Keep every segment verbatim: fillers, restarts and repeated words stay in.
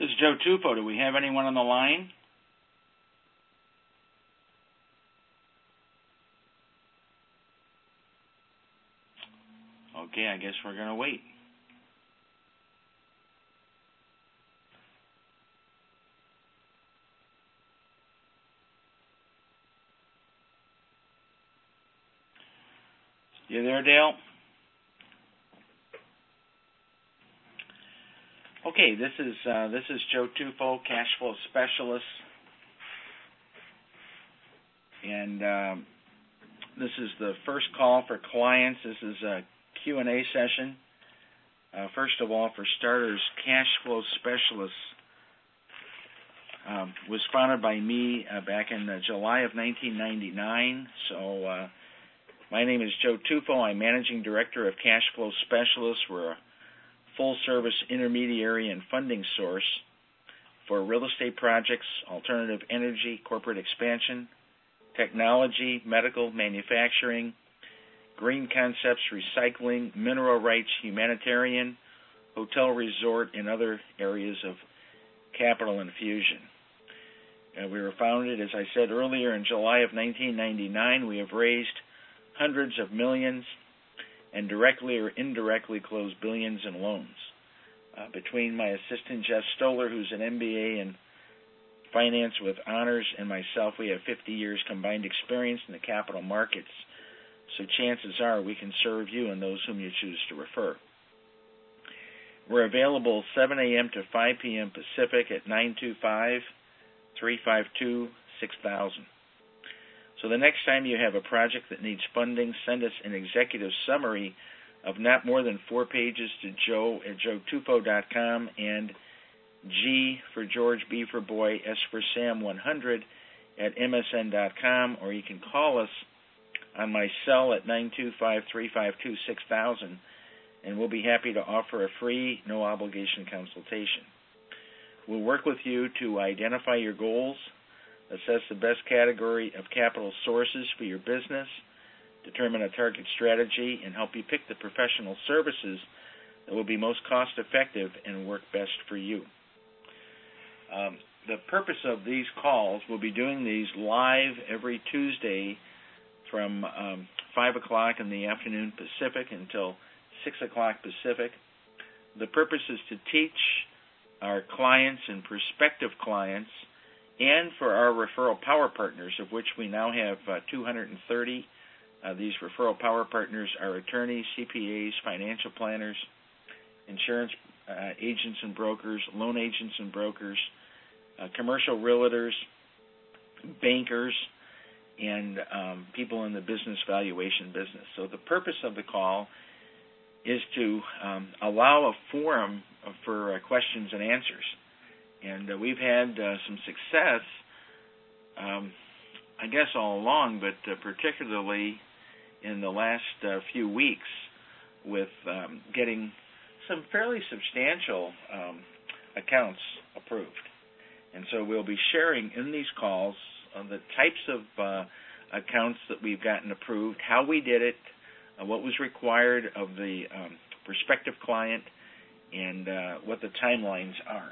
This is Joe Tufo. Do we have anyone on the line? Okay, I guess we're going to wait. You there, Dale? Okay, this is uh, this is Joe Tufo, cash flow specialist, and um, this is the first call for clients. This is a Q and A session. Uh, first of all, for starters, Cash Flow Specialists um, was founded by me uh, back in uh, July of nineteen ninety-nine. So uh, my name is Joe Tufo. I'm Managing Director of Cash Flow Specialists. We're a full-service intermediary and funding source for real estate projects, alternative energy, corporate expansion, technology, medical, manufacturing, green concepts, recycling, mineral rights, humanitarian, hotel resort, and other areas of capital infusion. Uh, we were founded, as I said earlier, in July of nineteen ninety-nine. We have raised hundreds of millions and directly or indirectly closed billions in loans. Uh, between my assistant, Jeff Stoller, who's an M B A in finance with honors, and myself, we have fifty years combined experience in the capital markets. So chances are we can serve you and those whom you choose to refer. We're available seven a.m. to five p.m. Pacific at nine two five, three five two, six thousand. So the next time you have a project that needs funding, send us an executive summary of not more than four pages to Joe at joe tufo dot com and G for George, B for Boy, S for Sam one hundred at M S N dot com, or you can call us on my cell at nine two five, three five two, six thousand, and we'll be happy to offer a free, no-obligation consultation. We'll work with you to identify your goals, assess the best category of capital sources for your business, determine a target strategy, and help you pick the professional services that will be most cost-effective and work best for you. Um, the purpose of these calls, we'll be doing these live every Tuesday from um, five o'clock in the afternoon Pacific until six o'clock Pacific. The purpose is to teach our clients and prospective clients, and for our referral power partners, of which we now have uh, two hundred thirty. Uh, these referral power partners are attorneys, C P As, financial planners, insurance uh, agents and brokers, loan agents and brokers, uh, commercial realtors, bankers, and um, people in the business valuation business. So the purpose of the call is to um, allow a forum for uh, questions and answers. And uh, we've had uh, some success, um, I guess all along, but uh, particularly in the last uh, few weeks with um, getting some fairly substantial um, accounts approved. And so we'll be sharing in these calls uh, the types of uh, accounts that we've gotten approved, how we did it, uh, what was required of the um, prospective client, and uh, what the timelines are.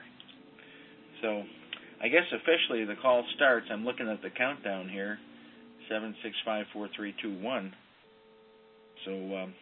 So I guess officially the call starts. I'm looking at the countdown here, seven six five, four three two one. So, um,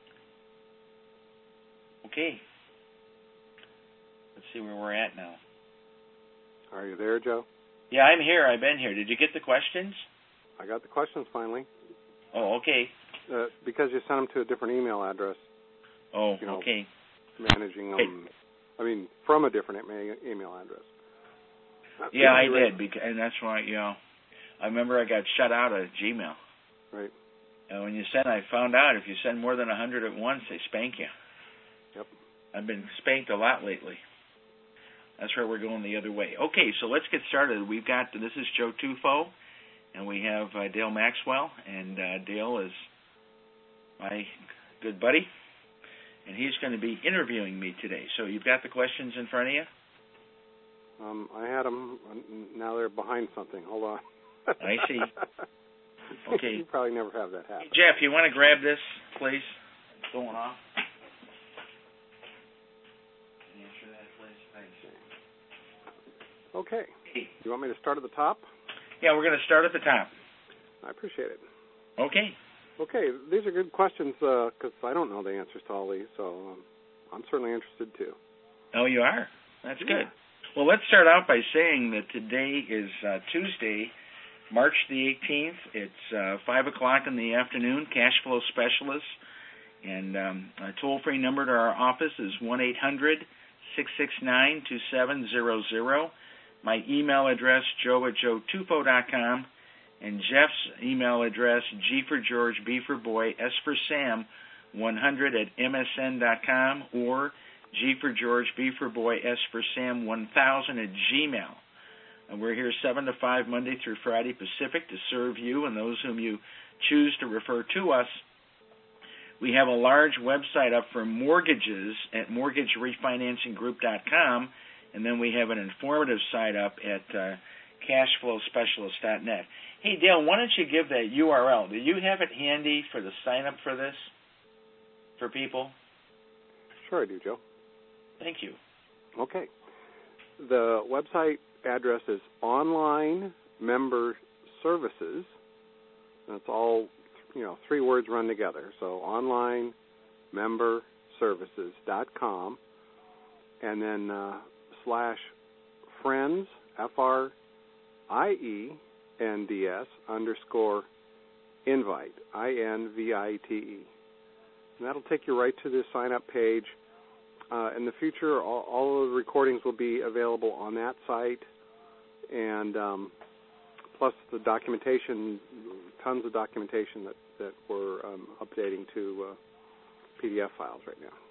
okay. Let's see where we're at now. Are you there, Joe? Yeah, I'm here. I've been here. Did you get the questions? I got the questions finally. Oh, okay. Uh, because you sent them to a different email address. Oh, you know, okay. Managing them, hey. I mean, from a different email address. Yeah, I did, because, and that's why, you know, I remember I got shut out of Gmail. Right. And when you send, I found out if you send more than one hundred at once, they spank you. Yep. I've been spanked a lot lately. That's where we're going the other way. Okay, so let's get started. We've got, this is Joe Tufo, and we have uh, Dale Maxwell, and uh, Dale is my good buddy, and he's going to be interviewing me today. So you've got the questions in front of you? Um, I had them. Now they're behind something. Hold on. I see. Okay. You probably never have that happen. Hey, Jeff, you want to grab this, please? It's going off. Can you answer that, please? Thanks. Okay. Do you want me to start at the top? Yeah, we're going to start at the top. I appreciate it. Okay. Okay, these are good questions because uh, I don't know the answers to all these, so um, I'm certainly interested too. Oh, you are? That's yeah. good. Well, let's start out by saying that today is uh, Tuesday, March the eighteenth. It's uh, five o'clock in the afternoon, Cash Flow Specialists. And um, a toll-free number to our office is one eight hundred, six six nine, two seven zero zero. My email address, joe at joe tufo dot com. And Jeff's email address, G for George, B for Boy, S for Sam, one hundred at m s n dot com, or G for George, B for Boy, S for Sam, one thousand at Gmail. And we're here seven to five Monday through Friday Pacific to serve you and those whom you choose to refer to us. We have a large website up for mortgages at mortgage refinancing group dot com, and then we have an informative site up at uh, cash flow specialist dot net. Hey, Dale, why don't you give that U R L? Do you have it handy for the sign-up for this, for people? Sure I do, Joe. Thank you. Okay. The website address is Online Member Services, and it's all, you know, three words run together. So online member services dot com, and then uh, slash friends, F R I E N D S underscore invite, I N V I T E. And that'll take you right to the sign-up page. Uh, in the future, all, all of the recordings will be available on that site, and um, plus the documentation, tons of documentation that, that we're um, updating to uh, P D F files right now.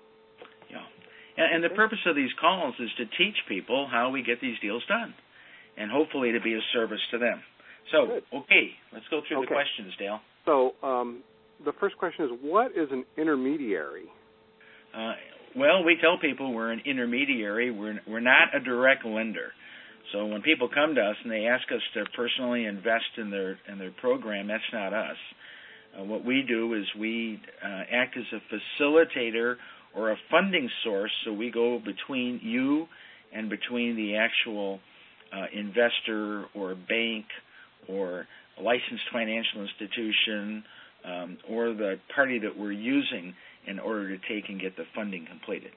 Yeah. And, and the purpose of these calls is to teach people how we get these deals done, and hopefully to be of service to them. So, Good. okay, let's go through okay. the questions, Dale. So um, the first question is, what is an intermediary? Uh, well, we tell people we're an intermediary. We're we're not a direct lender. So when people come to us and they ask us to personally invest in their in their program, that's not us. Uh, what we do is we uh, act as a facilitator or a funding source. So we go between you and between the actual uh, investor or bank or a licensed financial institution, um, or the party that we're using in order to take and get the funding completed.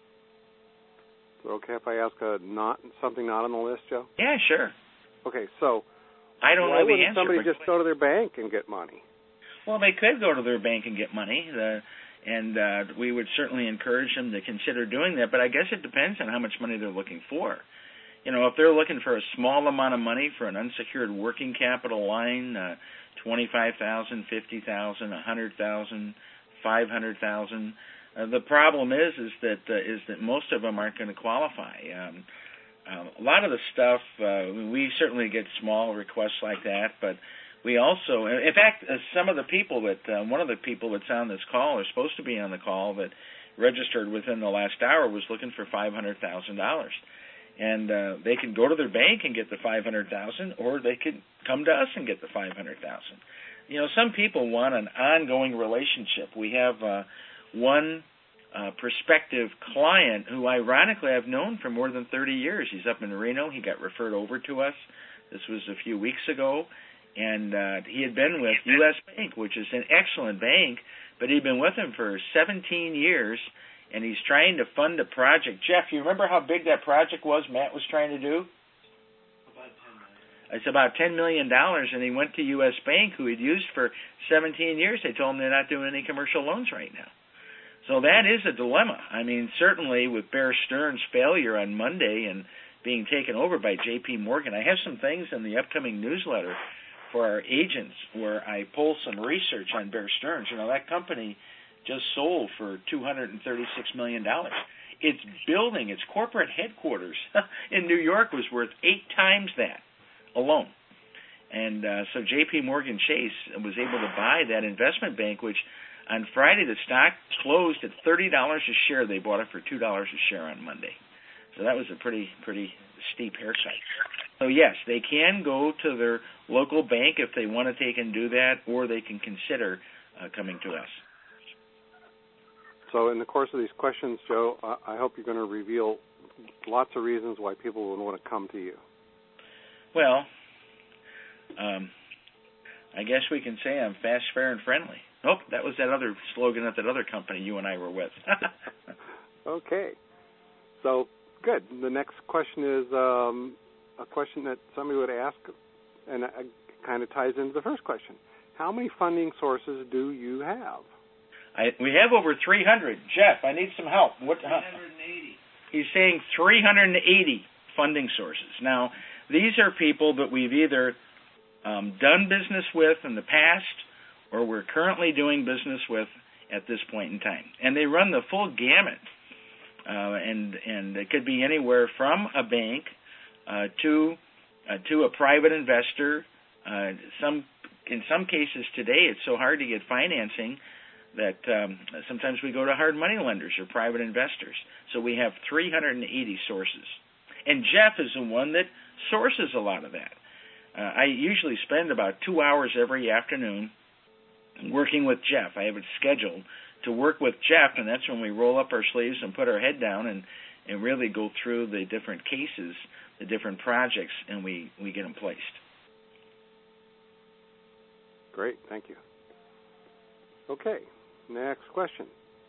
Is it okay if I ask a not something not on the list, Joe? Yeah, sure. Okay, so I don't why know the wouldn't answer. somebody but just go to their bank and get money? Well, they could go to their bank and get money, the, and uh, we would certainly encourage them to consider doing that, but I guess it depends on how much money they're looking for. You know, if they're looking for a small amount of money for an unsecured working capital line, uh, twenty-five thousand dollars, fifty thousand dollars, one hundred thousand dollars, five hundred thousand dollars, uh, the problem is is that uh, is that most of them aren't going to qualify. Um, uh, a lot of the stuff, uh, we certainly get small requests like that, but we also, in fact, uh, some of the people that, uh, one of the people that's on this call, or supposed to be on the call, that registered within the last hour was looking for five hundred thousand dollars. And uh, they can go to their bank and get the five hundred thousand dollars, or they could come to us and get the five hundred thousand dollars. You know, some people want an ongoing relationship. We have uh, one uh, prospective client who, ironically, I've known for more than thirty years. He's up in Reno. He got referred over to us. This was a few weeks ago. And uh, he had been with U S Bank, which is an excellent bank, but he'd been with them for seventeen years. And he's trying to fund a project. Jeff, you remember how big that project was Matt was trying to do? About ten million dollars. It's about ten million dollars, and he went to U S Bank, who he'd used for seventeen years. They told him they're not doing any commercial loans right now. So that is a dilemma. I mean, certainly with Bear Stearns' failure on Monday and being taken over by J P Morgan, I have some things in the upcoming newsletter for our agents where I pull some research on Bear Stearns. You know, that company just sold for two hundred thirty-six million dollars. Its building, its corporate headquarters in New York was worth eight times that alone. And uh, so J P Morgan Chase was able to buy that investment bank, which on Friday the stock closed at thirty dollars a share. They bought it for two dollars a share on Monday. So that was a pretty, pretty steep haircut. So yes, they can go to their local bank if they want to take and do that, or they can consider uh, coming to us. So in the course of these questions, Joe, I hope you're going to reveal lots of reasons why people would want to come to you. Well, um, I guess we can say I'm fast, fair, and friendly. Oh, that was that other slogan at that other company you and I were with. Okay. So, good. The next question is um, a question that somebody would ask, and it kind of ties into the first question. How many funding sources do you have? I, we have over three hundred. Jeff, I need some help. What? three hundred eighty. He's saying three hundred eighty funding sources. Now, these are people that we've either um, done business with in the past or we're currently doing business with at this point in time. And they run the full gamut. Uh, and, and it could be anywhere from a bank uh, to uh, to a private investor. Uh, some in some cases today, it's so hard to get financing that um, sometimes we go to hard money lenders or private investors. So we have three hundred eighty sources. And Jeff is the one that sources a lot of that. Uh, I usually spend about two hours every afternoon working with Jeff. I have it scheduled to work with Jeff, and that's when we roll up our sleeves and put our head down and, and really go through the different cases, the different projects, and we, we get them placed. Great, thank you. Okay, next question.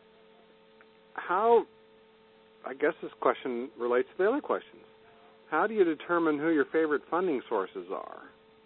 How, I guess this question relates to the other questions. How do you determine who your favorite funding sources are?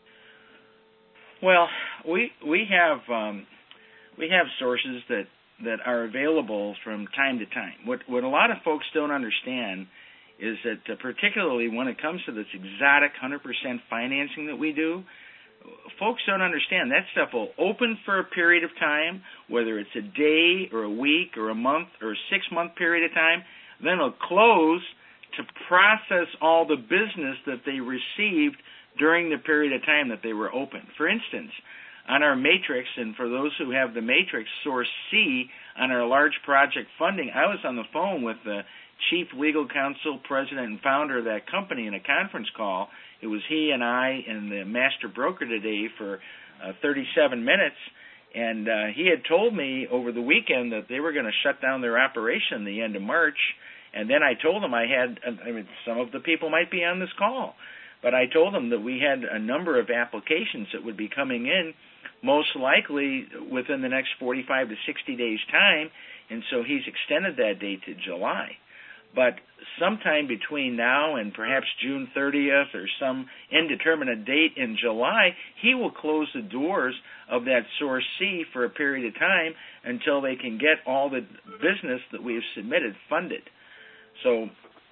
Well, we we have um, we have sources that, that are available from time to time. What what a lot of folks don't understand is that uh, particularly when it comes to this exotic one hundred percent financing that we do, folks don't understand that stuff will open for a period of time, whether it's a day or a week or a month or a six-month period of time, then it'll close to process all the business that they received during the period of time that they were open. For instance, on our matrix, and for those who have the matrix, source C, on our large project funding, I was on the phone with the chief legal counsel, president, and founder of that company in a conference call. It was he and I and the master broker today for uh, thirty-seven minutes, and uh, he had told me over the weekend that they were going to shut down their operation the end of March, and then I told him I had, I mean, some of the people might be on this call, but I told him that we had a number of applications that would be coming in, most likely within the next forty-five to sixty days' time, and so he's extended that date to July. But sometime between now and perhaps June thirtieth or some indeterminate date in July, he will close the doors of that Source C for a period of time until they can get all the business that we have submitted funded. So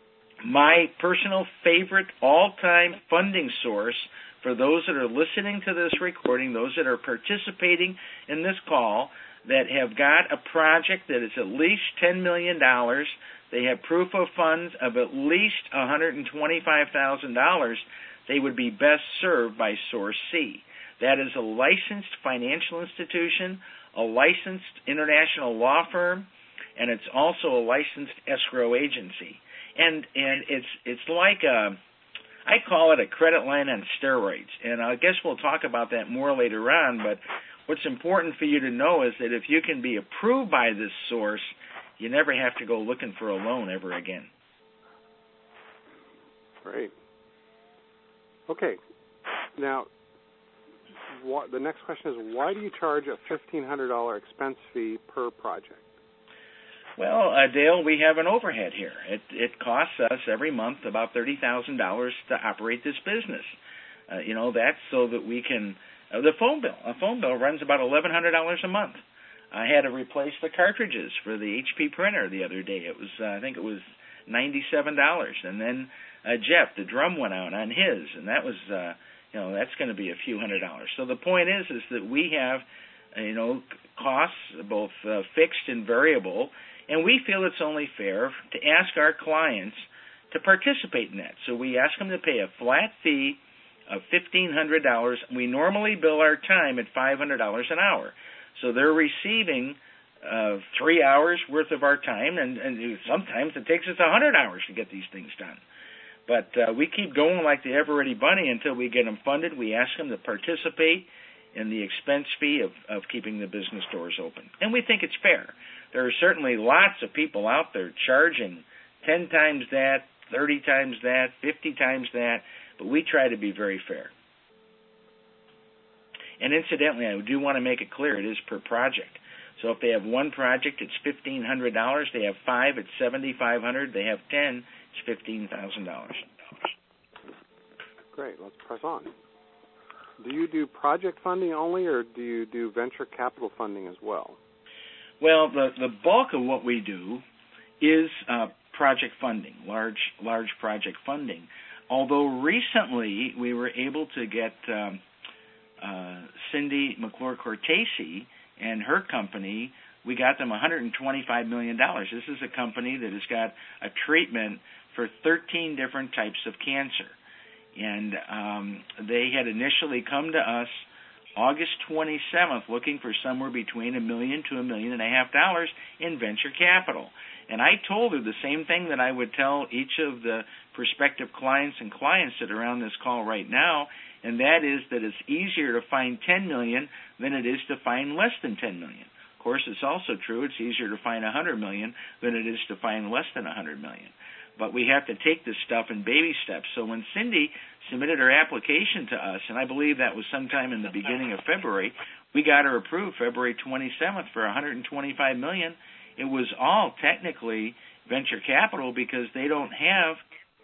my personal favorite all-time funding source for those that are listening to this recording, those that are participating in this call, that have got a project that is at least ten million dollars, they have proof of funds of at least one hundred twenty-five thousand dollars, they would be best served by Source C. That is a licensed financial institution, a licensed international law firm, and it's also a licensed escrow agency. And and it's it's like a, I call it a credit line on steroids. And I guess we'll talk about that more later on, but what's important for you to know is that if you can be approved by this source, you never have to go looking for a loan ever again. Great. Okay. Now, what, the next question is, why do you charge a fifteen hundred dollars expense fee per project? Well, uh, Dale, we have an overhead here. It, it costs us every month about thirty thousand dollars to operate this business. Uh, you know, that's so that we can, uh, the phone bill, a phone bill runs about eleven hundred dollars a month. I had to replace the cartridges for the H P printer the other day. It was, uh, I think it was ninety-seven dollars. And then uh, Jeff, the drum went out on his, and that was, uh, you know, that's going to be a few hundred dollars. So the point is, is that we have, uh, you know, costs, both uh, fixed and variable, and we feel it's only fair to ask our clients to participate in that. So we ask them to pay a flat fee of fifteen hundred dollars. We normally bill our time at five hundred dollars an hour. So they're receiving uh, three hours worth of our time, and, and sometimes it takes us one hundred hours to get these things done. But uh, we keep going like the ever-ready bunny until we get them funded. We ask them to participate in the expense fee of, of keeping the business doors open. And we think it's fair. There are certainly lots of people out there charging ten times that, thirty times that, fifty times that, but we try to be very fair. And incidentally, I do want to make it clear, it is per project. So if they have one project, it's fifteen hundred dollars. They have five, it's seven thousand five hundred dollars. They have ten, it's fifteen thousand dollars. Great. Let's press on. Do you do project funding only, or do you do venture capital funding as well? Well, the, the bulk of what we do is uh, project funding, large large project funding. Although recently we were able to get um, uh, Cindy McClure-Cortese and her company, we got them one hundred twenty-five million dollars. This is a company that has got a treatment for thirteen different types of cancer. And um, they had initially come to us August twenty-seventh looking for somewhere between a million to a million and a half dollars in venture capital. And I told her the same thing that I would tell each of the prospective clients and clients that are on this call right now, and that is that it's easier to find ten million dollars than it is to find less than ten million dollars. Of course, it's also true it's easier to find one hundred million dollars than it is to find less than one hundred million dollars. But we have to take this stuff in baby steps. So when Cindy submitted her application to us, and I believe that was sometime in the beginning of February, we got her approved February twenty-seventh for one hundred twenty-five million dollars. It was all technically venture capital because they don't have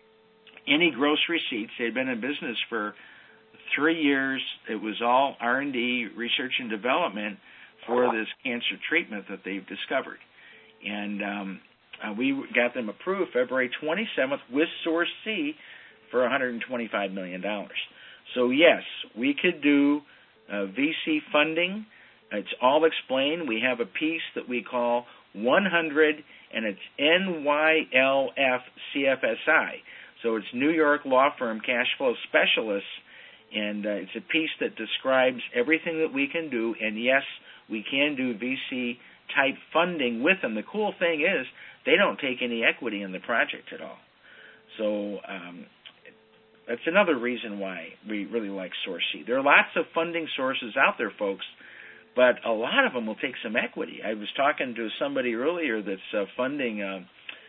any gross receipts. They'd been in business for three years. It was all R and D, research and development, for this cancer treatment that they've discovered. And um, uh, we got them approved February twenty-seventh with Source C for one hundred twenty-five million dollars. So, yes, we could do uh, V C funding. It's all explained. We have a piece that we call one hundred, and it's N Y L F C F S I. So it's New York Law Firm Cash Flow Specialists, and uh, it's a piece that describes everything that we can do, and yes, we can do V C-type funding with them. The cool thing is they don't take any equity in the project at all. So um, that's another reason why we really like Source C. There are lots of funding sources out there, folks, but a lot of them will take some equity. I was talking to somebody earlier that's uh, funding uh,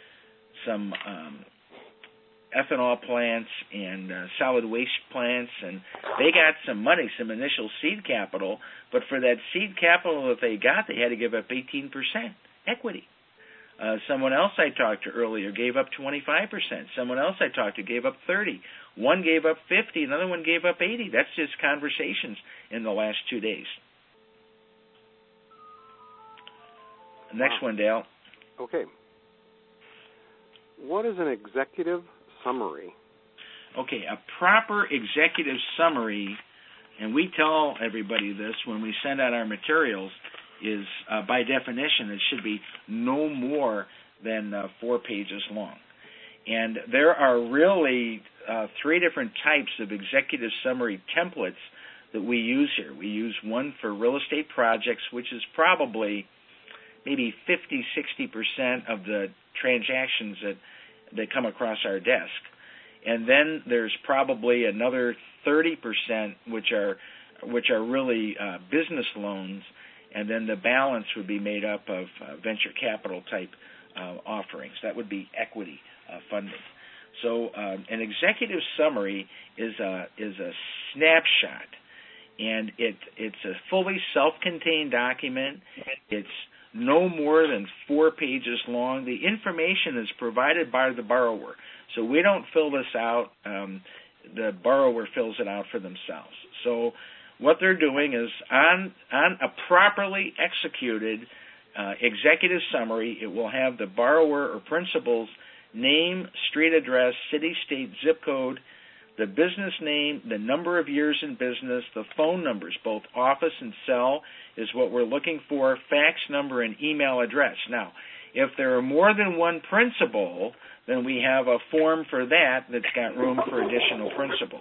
some um, ethanol plants and uh, solid waste plants, and they got some money, some initial seed capital, but for that seed capital that they got, they had to give up eighteen percent equity. Uh, someone else I talked to earlier gave up twenty-five percent. Someone else I talked to gave up thirty. One gave up fifty. Another one gave up eighty. That's just conversations in the last two days. Next wow. one, Dale. Okay. What is an executive summary? Okay, a proper executive summary, and we tell everybody this when we send out our materials, is uh, by definition it should be no more than uh, four pages long. And there are really uh, three different types of executive summary templates that we use here. We use one for real estate projects, which is probably maybe fifty, sixty percent of the transactions that, that come across our desk. And then there's probably another thirty percent which are which are really uh, business loans, and then the balance would be made up of uh, venture capital type uh, offerings. That would be equity uh, funding. So uh, an executive summary is a is a snapshot, and it it's a fully self-contained document. It's no more than four pages long. The information is provided by the borrower, so we don't fill this out. Um, the borrower fills it out for themselves. So what they're doing is on on a properly executed uh, executive summary, it will have the borrower or principal's name, street address, city, state, zip code, the business name, the number of years in business, the phone numbers, both office and cell is what we're looking for, fax number and email address. Now, if there are more than one principal, then we have a form for that that's got room for additional principals.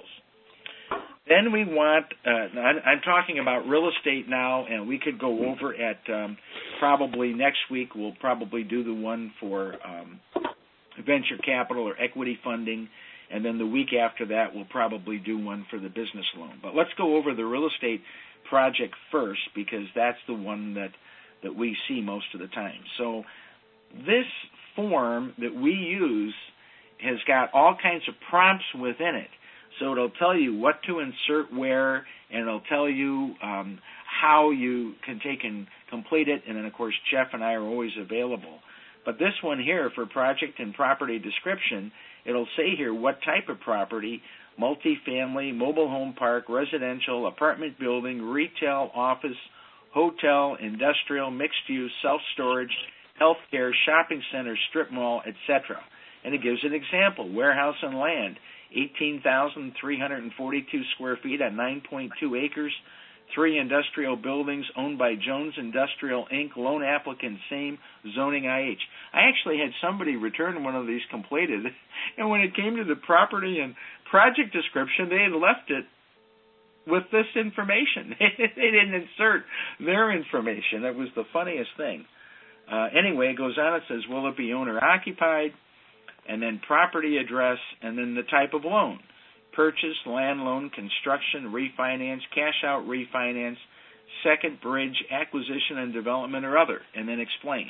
Then we want, uh, I'm, I'm talking about real estate now, and we could go over at um, probably next week, we'll probably do the one for um, venture capital or equity funding, and then the week after that we'll probably do one for the business loan. But let's go over the real estate project first, because that's the one that, that we see most of the time. So this form that we use has got all kinds of prompts within it. So it'll tell you what to insert where, and it'll tell you um, how you can take and complete it. And then, of course, Jeff and I are always available. But this one here for project and property description, it'll say here what type of property: multifamily, mobile home park, residential, apartment building, retail, office, hotel, industrial, mixed use, self-storage, healthcare, shopping center, strip mall, et cetera. And it gives an example: warehouse and land, eighteen thousand three hundred forty-two square feet on nine point two acres, three industrial buildings owned by Jones Industrial, Incorporated, loan applicant, same, zoning I H. I actually had somebody return one of these completed, and when it came to the property and project description, they had left it with this information. They didn't insert their information. It was the funniest thing. Uh, anyway, it goes on, it says, will it be owner-occupied? And then property address, and then the type of loan: purchase, land loan, construction, refinance, cash out refinance, second bridge, acquisition and development, or other, and then explain.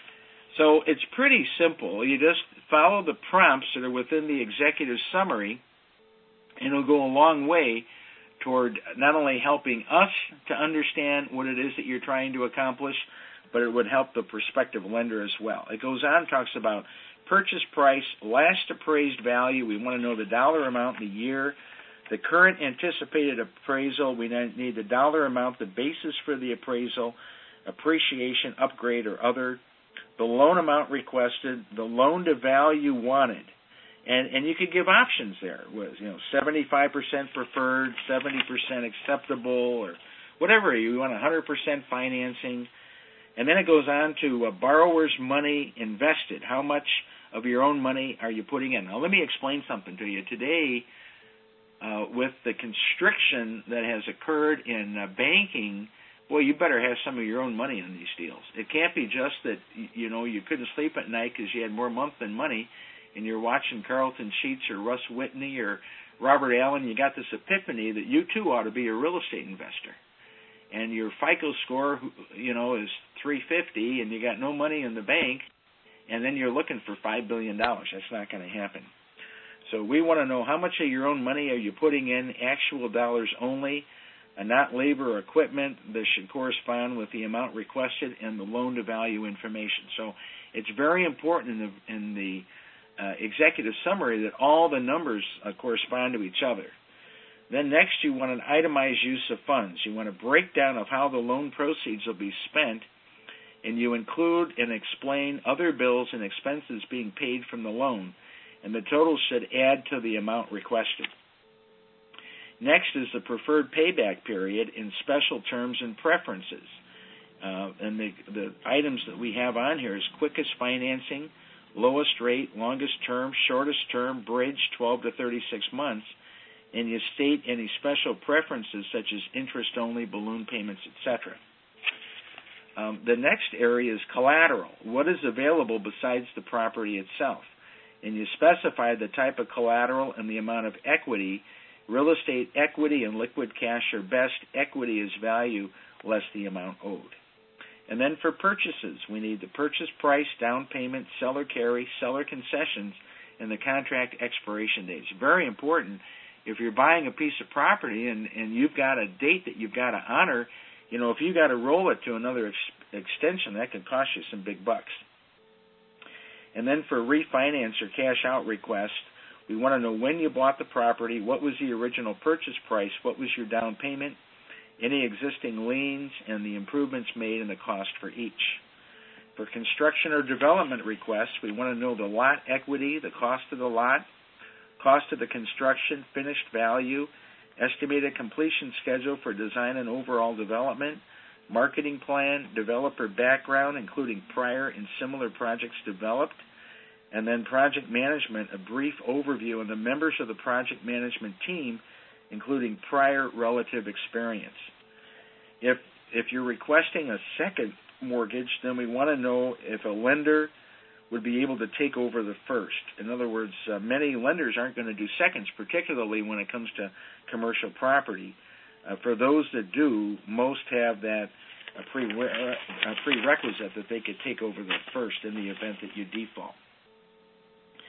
So it's pretty simple. You just follow the prompts that are within the executive summary, and it'll go a long way toward not only helping us to understand what it is that you're trying to accomplish, but it would help the prospective lender as well. It goes on, talks about purchase price, last appraised value. We want to know the dollar amount, the year, the current anticipated appraisal. We need the dollar amount, the basis for the appraisal, appreciation, upgrade, or other, the loan amount requested, the loan to value wanted. And and you could give options there. Was you know seventy-five percent preferred, seventy percent acceptable, or whatever. You want one hundred percent financing. And then it goes on to uh, borrower's money invested. How much of your own money are you putting in? Now, let me explain something to you. Today, uh, with the constriction that has occurred in uh, banking, boy, you better have some of your own money in these deals. It can't be just that, you know, you couldn't sleep at night because you had more month than money, and you're watching Carlton Sheets or Russ Whitney or Robert Allen. You got this epiphany that you, too, ought to be a real estate investor. And your FICO score, you know, is three fifty, and you got no money in the bank, and then you're looking for five billion dollars. That's not going to happen. So we want to know how much of your own money are you putting in, actual dollars only, and not labor or equipment. This should correspond with the amount requested and the loan-to-value information. So it's very important in the, in the uh, executive summary that all the numbers uh, correspond to each other. Then next, you want an itemized use of funds. You want a breakdown of how the loan proceeds will be spent, and you include and explain other bills and expenses being paid from the loan, and the total should add to the amount requested. Next is the preferred payback period in special terms and preferences. Uh, and the, the items that we have on here is quickest financing, lowest rate, longest term, shortest term, bridge, twelve to thirty-six months, and you state any special preferences such as interest-only, balloon payments, et cetera. Um, the next area is collateral. What is available besides the property itself? And you specify the type of collateral and the amount of equity. Real estate equity and liquid cash are best. Equity is value less the amount owed. And then for purchases, we need the purchase price, down payment, seller carry, seller concessions, and the contract expiration dates. Very important. If you're buying a piece of property and, and you've got a date that you've got to honor, you know, if you got to roll it to another ex- extension, that could cost you some big bucks. And then for refinance or cash out request, we want to know when you bought the property, what was the original purchase price, what was your down payment, any existing liens, and the improvements made and the cost for each. For construction or development requests, we want to know the lot equity, the cost of the lot, cost of the construction, finished value, estimated completion schedule for design and overall development, marketing plan, developer background, including prior and similar projects developed, and then project management, a brief overview of the members of the project management team, including prior relative experience. If if you're requesting a second mortgage, then we want to know if a lender would be able to take over the first. In other words, uh, many lenders aren't going to do seconds, particularly when it comes to commercial property. Uh, for those that do, most have that a, pre- a prerequisite that they could take over the first in the event that you default.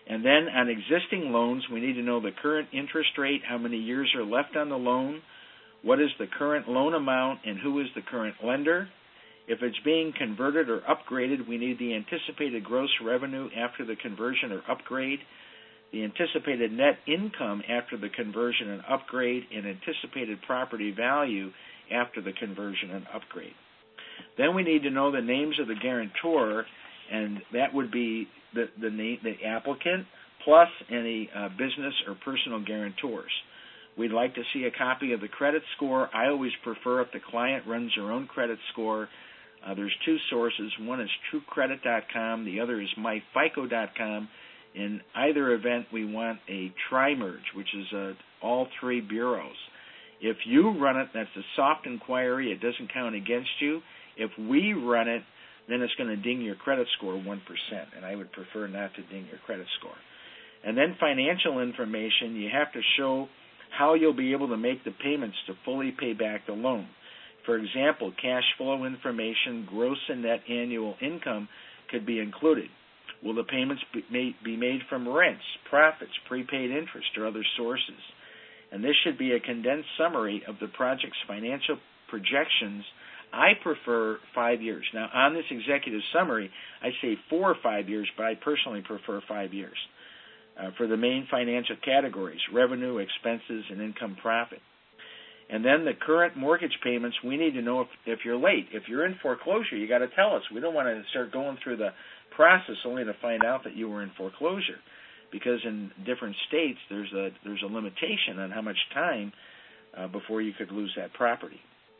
And then on existing loans, we need to know the current interest rate, how many years are left on the loan, what is the current loan amount, and who is the current lender. If it's being converted or upgraded, we need the anticipated gross revenue after the conversion or upgrade, the anticipated net income after the conversion and upgrade, and anticipated property value after the conversion and upgrade. Then we need to know the names of the guarantor, and that would be the the, name, the applicant plus any uh, business or personal guarantors. We'd like to see a copy of the credit score. I always prefer if the client runs their own credit score. Uh, there's two sources. One is true credit dot com. The other is my fico dot com. In either event, we want a tri-merge, which is uh, all three bureaus. If you run it, that's a soft inquiry. It doesn't count against you. If we run it, then it's going to ding your credit score one percent, and I would prefer not to ding your credit score. And then financial information, you have to show how you'll be able to make the payments to fully pay back the loan. For example, cash flow information, gross and net annual income could be included. Will the payments be made from rents, profits, prepaid interest, or other sources? And this should be a condensed summary of the project's financial projections. I prefer five years. Now, on this executive summary, I say four or five years, but I personally prefer five years uh, for the main financial categories, revenue, expenses, and income profit. And then the current mortgage payments, we need to know if, if you're late. If you're in foreclosure, you got to tell us. We don't want to start going through the process only to find out that you were in foreclosure, because in different states there's a there's a limitation on how much time uh, before you could lose that property.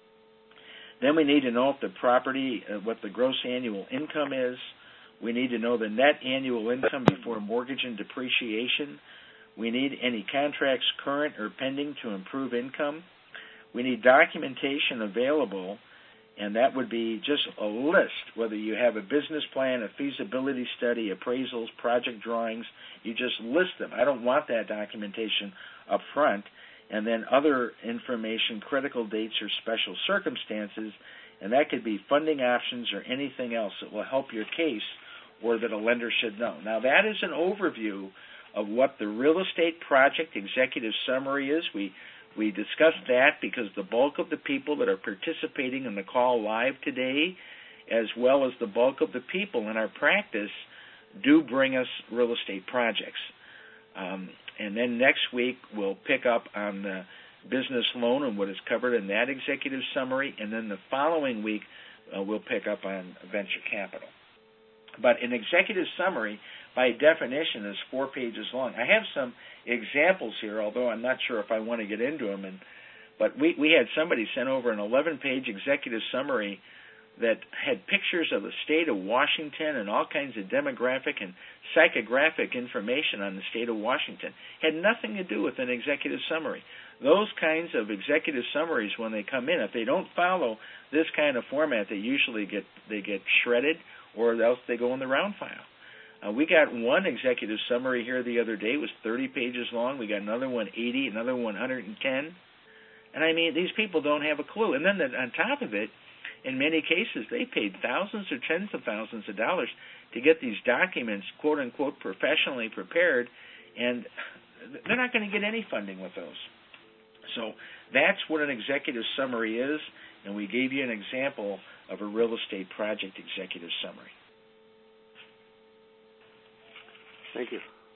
Then we need to know if the property, uh, what the gross annual income is. We need to know the net annual income before mortgage and depreciation. We need any contracts current or pending to improve income. We need documentation available, and that would be just a list, whether you have a business plan, a feasibility study, appraisals, project drawings. You just list them. I don't want that documentation up front. And then other information, critical dates or special circumstances, and that could be funding options or anything else that will help your case or that a lender should know. Now, that is an overview of what the real estate project executive summary is. We we discussed that because the bulk of the people that are participating in the call live today, as well as the bulk of the people in our practice, do bring us real estate projects. Um, and then next week we'll pick up on the business loan and what is covered in that executive summary, and then the following week uh, we'll pick up on venture capital. But an executive summary, by definition, is four pages long. I have some examples here, although I'm not sure if I want to get into them. And but we, we had somebody send over an eleven-page executive summary that had pictures of the state of Washington and all kinds of demographic and psychographic information on the state of Washington. Had nothing to do with an executive summary. Those kinds of executive summaries, when they come in, if they don't follow this kind of format, they usually get they get shredded, or else they go in the round file. Uh, we got one executive summary here the other day. It was thirty pages long. We got another one eighty, another one one hundred ten. And I mean, these people don't have a clue. And then the, on top of it, in many cases, they paid thousands or tens of thousands of dollars to get these documents, quote-unquote, professionally prepared, and they're not going to get any funding with those. So that's what an executive summary is, and we gave you an example of a real estate project executive summary. Thank you.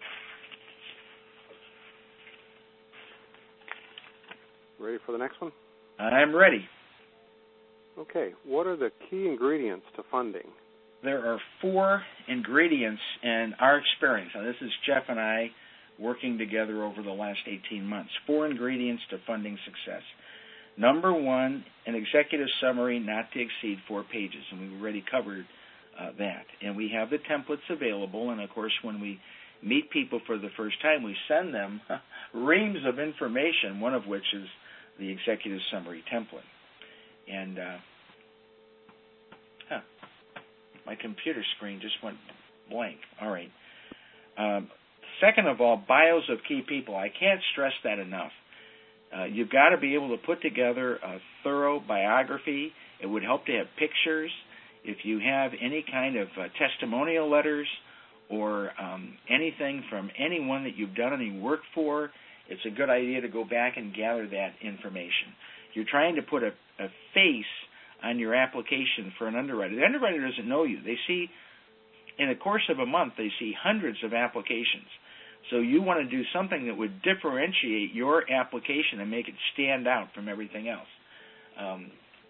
Ready for the next one? I'm ready. Okay. What are the key ingredients to funding? There are four ingredients in our experience. Now, this is Jeff and I working together over the last eighteen months. Four ingredients to funding success. Number one, an executive summary not to exceed four pages, and we've already covered uh, that. And we have the templates available, and, of course, when we meet people for the first time, we send them reams of information, one of which is the executive summary template. And uh, huh, my computer screen just went blank. All right. Um, second of all, bios of key people. I can't stress that enough. Uh, you've got to be able to put together a thorough biography. It would help to have pictures. If you have any kind of uh, testimonial letters or um, anything from anyone that you've done any work for, it's a good idea to go back and gather that information. You're trying to put a, a face on your application for an underwriter. The underwriter doesn't know you. They see, in the course of a month, they see hundreds of applications. So you want to do something that would differentiate your application and make it stand out from everything else. Um,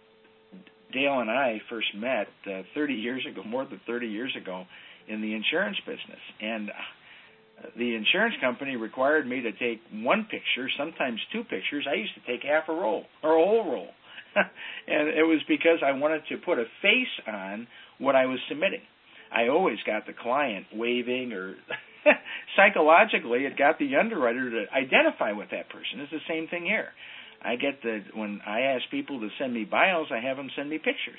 Dale and I first met uh, thirty years ago, more than thirty years ago, in the insurance business. And uh, the insurance company required me to take one picture, sometimes two pictures. I used to take half a roll or a whole roll. And it was because I wanted to put a face on what I was submitting. I always got the client waving, or psychologically it got the underwriter to identify with that person. It's the same thing here. I get the, when I ask people to send me bios, I have them send me pictures.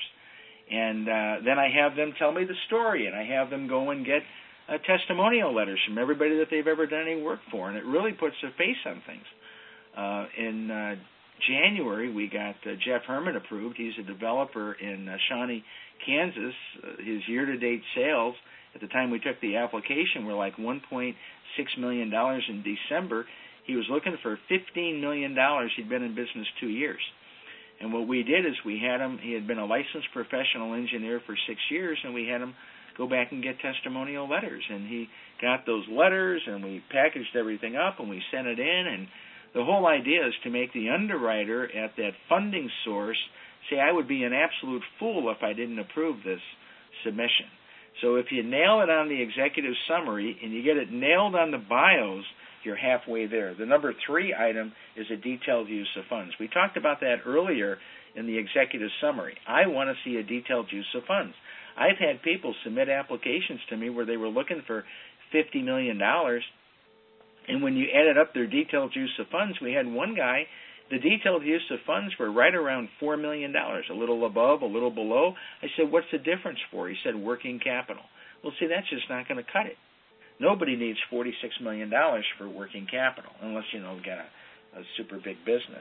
And uh, then I have them tell me the story, and I have them go and get uh, testimonial letters from everybody that they've ever done any work for, and it really puts a face on things. Uh, in uh, January, we got uh, Jeff Herman approved. He's a developer in uh, Shawnee, Kansas. Uh, his year-to-date sales at the time we took the application were like one point six million dollars in December. He was looking for fifteen million dollars. He'd been in business two years. And what we did is we had him, he had been a licensed professional engineer for six years, and we had him go back and get testimonial letters. And he got those letters, and we packaged everything up, and we sent it in. And the whole idea is to make the underwriter at that funding source say, I would be an absolute fool if I didn't approve this submission. So if you nail it on the executive summary and you get it nailed on the bios, you're halfway there. The number three item is a detailed use of funds. We talked about that earlier in the executive summary. I want to see a detailed use of funds. I've had people submit applications to me where they were looking for fifty million dollars, and when you added up their detailed use of funds, we had one guy, the detailed use of funds were right around four million dollars, a little above, a little below. I said, what's the difference for? He said, working capital. Well, see, that's just not going to cut it. Nobody needs forty-six million dollars for working capital unless, you know, get a, a super big business.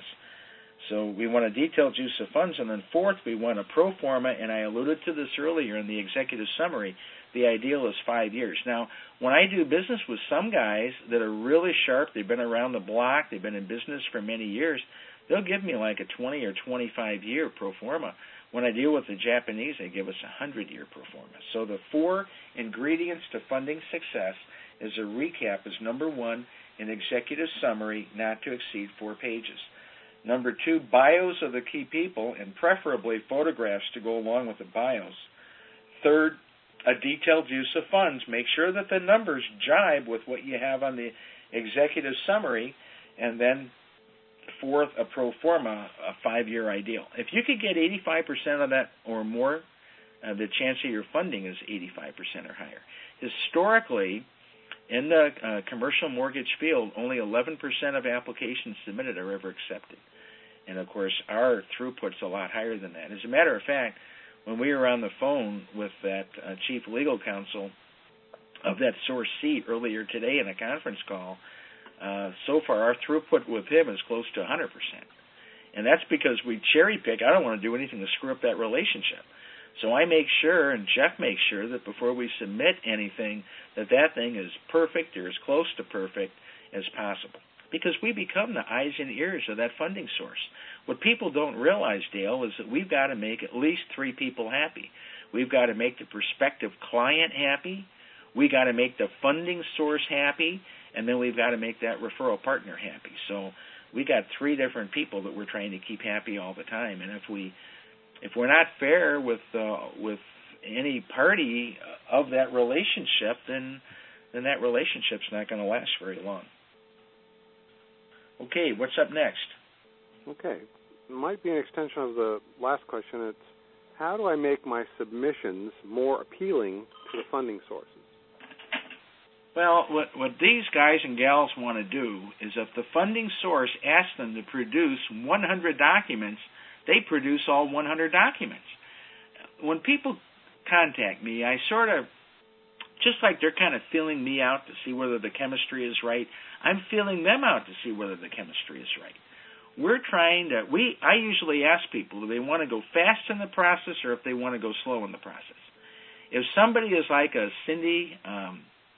So we want a detailed use of funds. And then fourth, we want a pro forma, and I alluded to this earlier in the executive summary. The ideal is five years. Now, when I do business with some guys that are really sharp, they've been around the block, they've been in business for many years, they'll give me like a twenty or twenty-five year pro forma. When I deal with the Japanese, they give us a hundred-year pro forma. So the four ingredients to funding success, as a recap, is number one, an executive summary not to exceed four pages. Number two, bios of the key people, and preferably photographs to go along with the bios. Third, a detailed use of funds. Make sure that the numbers jibe with what you have on the executive summary. And then fourth, a pro forma, a five-year ideal. If you could get eighty-five percent of that or more, uh, the chance of your funding is eighty-five percent or higher. Historically, in the uh, commercial mortgage field, only eleven percent of applications submitted are ever accepted. And, of course, our throughput's a lot higher than that. As a matter of fact, when we were on the phone with that uh, chief legal counsel of that source seat earlier today in a conference call, uh, so far our throughput with him is close to one hundred percent. And that's because we cherry pick. I don't want to do anything to screw up that relationship. So I make sure, and Jeff makes sure, that before we submit anything, that that thing is perfect or as close to perfect as possible. Because we become the eyes and ears of that funding source. What people don't realize, Dale, is that we've got to make at least three people happy. We've got to make the prospective client happy, we've got to make the funding source happy, and then we've got to make that referral partner happy. So we got three different people that we're trying to keep happy all the time. And if we if we're not fair with uh, with any party of that relationship, then then that relationship's not going to last very long. Okay, what's up next? Okay. It might be an extension of the last question. It's how do I make my submissions more appealing to the funding sources? Well, what, what these guys and gals want to do is if the funding source asks them to produce one hundred documents, they produce all one hundred documents. When people contact me, I sort of, just like they're kind of feeling me out to see whether the chemistry is right, I'm feeling them out to see whether the chemistry is right. We're trying to, we, I usually ask people, do they want to go fast in the process or if they want to go slow in the process? If somebody is like a Cindy um,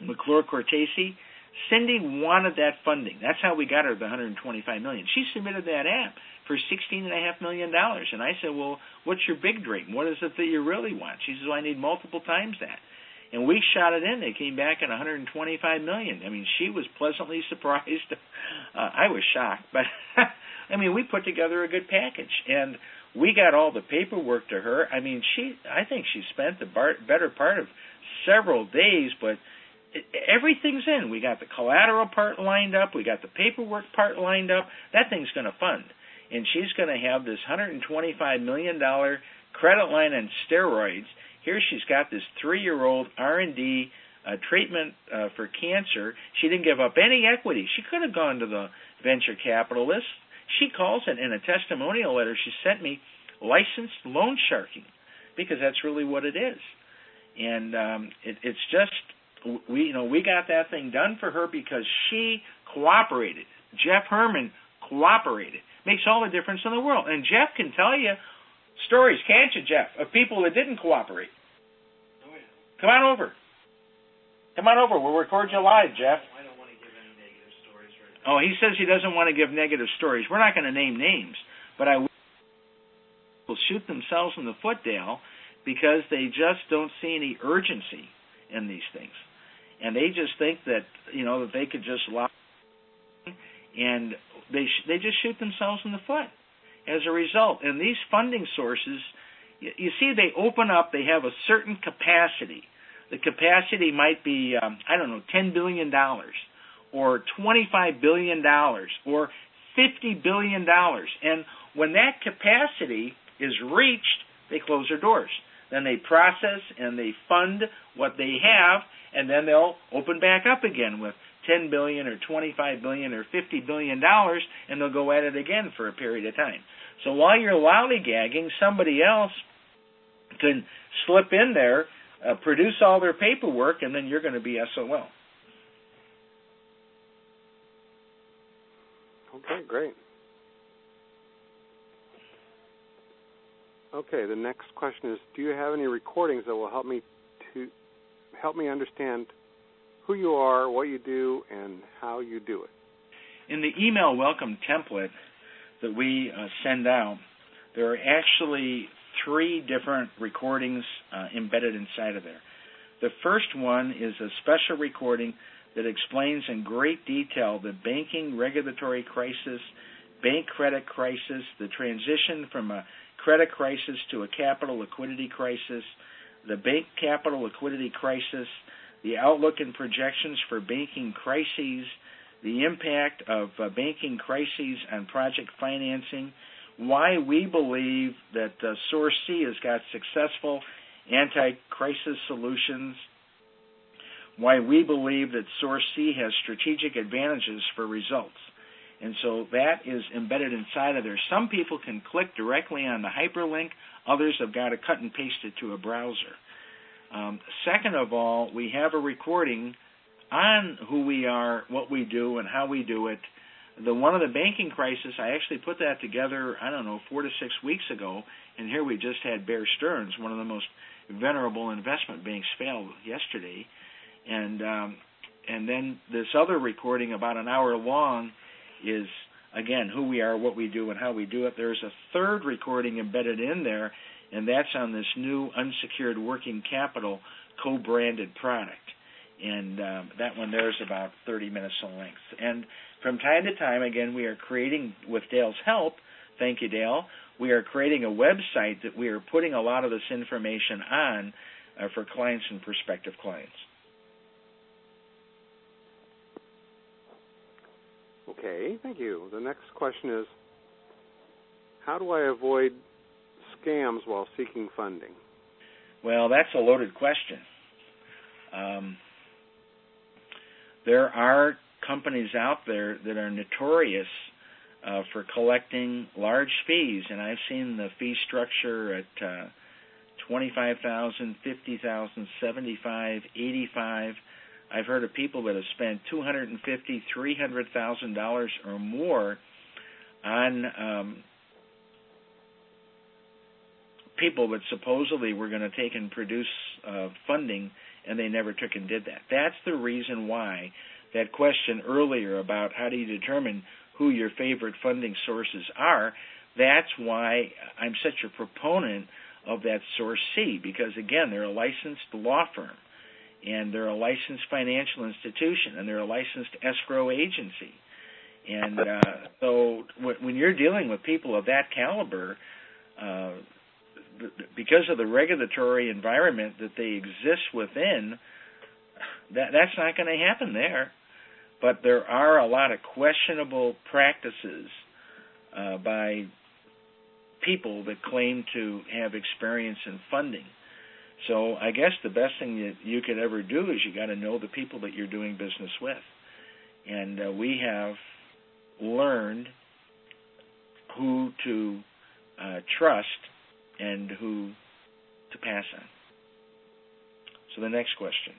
McClure Cortese. Cindy wanted that funding. That's how we got her the one hundred twenty-five million dollars. She submitted that app for sixteen point five million dollars. And I said, well, what's your big dream? What is it that you really want? She says, well, I need multiple times that. And we shot it in. They came back at one hundred twenty-five million dollars. I mean, she was pleasantly surprised. Uh, I was shocked. But, I mean, we put together a good package. And we got all the paperwork to her. I mean, she. I think she spent the bar, better part of several days, but it, everything's in. We got the collateral part lined up. We got the paperwork part lined up. That thing's going to fund. And she's going to have this one hundred twenty-five million dollars credit line on steroids. Here she's got this three-year-old R and D uh, treatment uh, for cancer. She didn't give up any equity. She could have gone to the venture capitalists. She calls it in a testimonial letter she sent me, licensed loan sharking, because that's really what it is. And um, it, it's just, we you know, we got that thing done for her because she cooperated. Jeff Herman cooperated. Makes all the difference in the world. And Jeff can tell you stories, can't you, Jeff, of people that didn't cooperate. Oh, yeah. Come on over. Come on over. We'll record you live, Jeff. I don't want to give any negative stories right now. Oh, he says he doesn't want to give negative stories. We're not going to name names, but I will shoot themselves in the foot, Dale, because they just don't see any urgency in these things. And they just think that, you know, that they could just lie, and they sh- they just shoot themselves in the foot as a result. And these funding sources, you, you see, they open up, they have a certain capacity. The capacity might be, um, I don't know, ten billion dollars or twenty-five billion dollars or fifty billion dollars. And when that capacity is reached, they close their doors. Then they process and they fund what they have, and then they'll open back up again with ten billion dollars or twenty-five billion dollars or fifty billion dollars, and they'll go at it again for a period of time. So while you're lollygagging, somebody else can slip in there, uh, produce all their paperwork, and then you're going to be S O L. Okay, great. Okay, the next question is, do you have any recordings that will help me to help me understand who you are, what you do, and how you do it? In the email welcome template that we uh, send out, there are actually three different recordings uh, embedded inside of there. The first one is a special recording that explains in great detail the banking regulatory crisis, bank credit crisis, the transition from a credit crisis to a capital liquidity crisis, the bank capital liquidity crisis, the outlook and projections for banking crises, the impact of uh, banking crises on project financing, why we believe that uh, Source C has got successful anti-crisis solutions, why we believe that Source C has strategic advantages for results. And so that is embedded inside of there. Some people can click directly on the hyperlink. Others have got to cut and paste it to a browser. Um, second of all, we have a recording on who we are, what we do, and how we do it. The one of the banking crisis, I actually put that together, I don't know, four to six weeks ago, and here we just had Bear Stearns, one of the most venerable investment banks, fail yesterday. And um, and then this other recording, about an hour long, is, again, who we are, what we do, and how we do it. There's a third recording embedded in there, and that's on this new unsecured working capital co-branded product. And um, that one there is about thirty minutes in length. And from time to time, again, we are creating, with Dale's help, thank you, Dale, we are creating a website that we are putting a lot of this information on uh, for clients and prospective clients. Okay, thank you. The next question is, how do I avoid scams while seeking funding? Well, that's a loaded question. Um, there are companies out there that are notorious uh, for collecting large fees, and I've seen the fee structure at uh, twenty-five thousand dollars, fifty thousand dollars, seventy-five thousand dollars, eighty-five thousand dollars. I've heard of people that have spent two hundred fifty thousand dollars, three hundred thousand dollars or more on um, people that supposedly were going to take and produce uh, funding and they never took and did that. That's the reason why that question earlier about how do you determine who your favorite funding sources are, that's why I'm such a proponent of that Source C, because, again, they're a licensed law firm, and they're a licensed financial institution, and they're a licensed escrow agency. And uh, so w- when you're dealing with people of that caliber, uh, because of the regulatory environment that they exist within, that that's not going to happen there. But there are a lot of questionable practices uh, by people that claim to have experience in funding. So I guess the best thing that you could ever do is you got to know the people that you're doing business with. And uh, we have learned who to uh, trust and who to pass on. So the next question.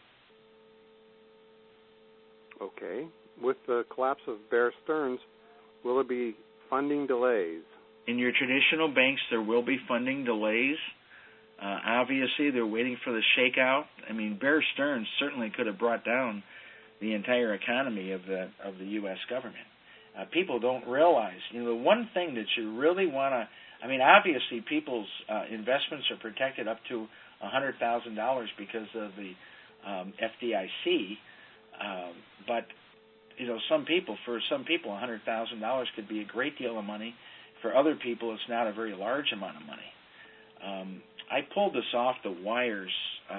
Okay. With the collapse of Bear Stearns, will there be funding delays? In your traditional banks, there will be funding delays. Uh, obviously, they're waiting for the shakeout. I mean, Bear Stearns certainly could have brought down the entire economy of the of the U S government. Uh, people don't realize, you know, the one thing that you really want to, I mean, obviously, people's uh, investments are protected up to one hundred thousand dollars because of the um, F D I C. Um, but, you know, some people, for some people, one hundred thousand dollars could be a great deal of money. For other people, it's not a very large amount of money. Um, I pulled this off the wires, uh,